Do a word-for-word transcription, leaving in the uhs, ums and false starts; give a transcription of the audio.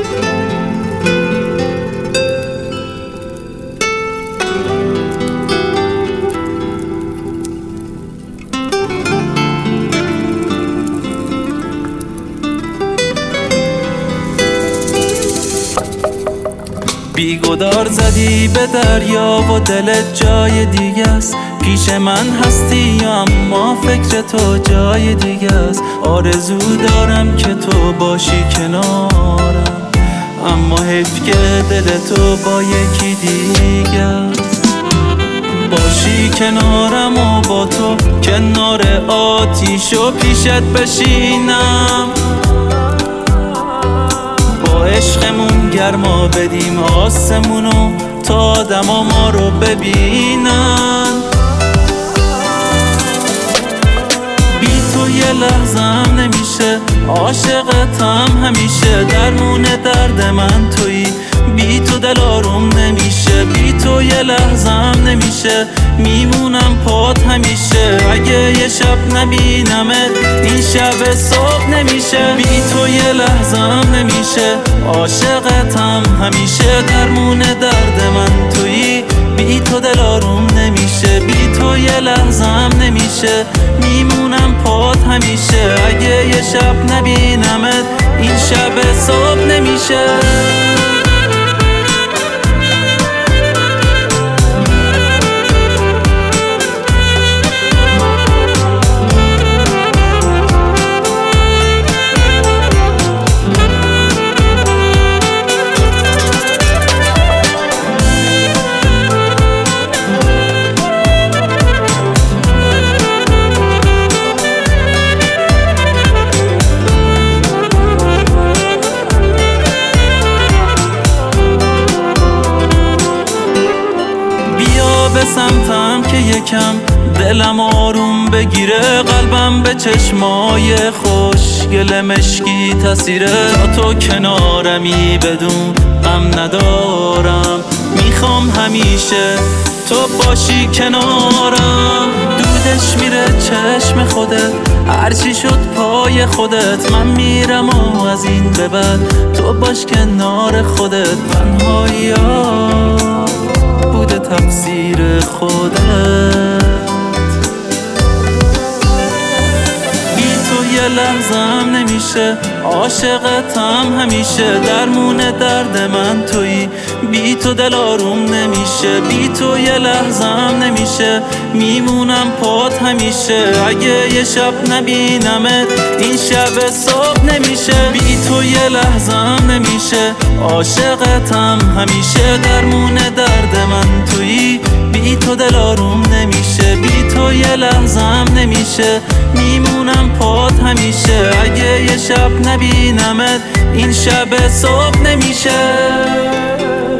بیگدار زدی به دریا و دلت جای دیگه است. پیش من هستی اما فکر تو جای دیگه است. آرزو دارم که تو باشی کنارم، اما حیف که دل تو با یکی دیگه است. باشی کنارم و با تو کنار آتیش و پیشت بشینم، عشقمون گرما بدیم آسمونو تا آدما ما رو ببینن. بی تو یه لحظم نمیشه، عاشقتم همیشه. درمون درد من تویی، بی تو دل آروم نمیشه. بی تو یه لحظم نمیشه، میمونم پات همیشه. اگه یه شب نبینمت این شب صبح نمیشه. بی تو یه لحظم نمیشه، عاشقتم همیشه. درمون درد من تویی، بی تو دل آروم نمیشه. بی تو یه لحظم نمیشه، میمونم پات همیشه. اگه یه شب نبینمت این شب صبح نمیشه. به سمتم که یکم دلم آروم بگیره، قلبم به چشمای خوشگل مشکی تاثیره. تا تو کنارمی بدون غم ندارم، میخوام همیشه تو باشی کنارم. دودش میره چشم خودت، هرچی شد پای خودت. من میرم و از این به بعد تو باش کنار خودت. تنهایی ها بوده تقصیر خودت. بی تو یه لحظم نمیشه، عاشقتم همیشه. درمون درد من تویی، بی تو دل آروم نمیشه. بی تو یه لحظم نمیشه، میمونم پات همیشه. اگه یه شب نبینمت این شب صبح نمیشه. بی تو یه لحظم نمیشه، عاشقتم همیشه. درمون درد من تویی، بی تو دل آروم نمیشه. بی تو یه لحظم نمیشه، میمونم پات همیشه. اگه یه شب نبینمت این شب صبح نمیشه.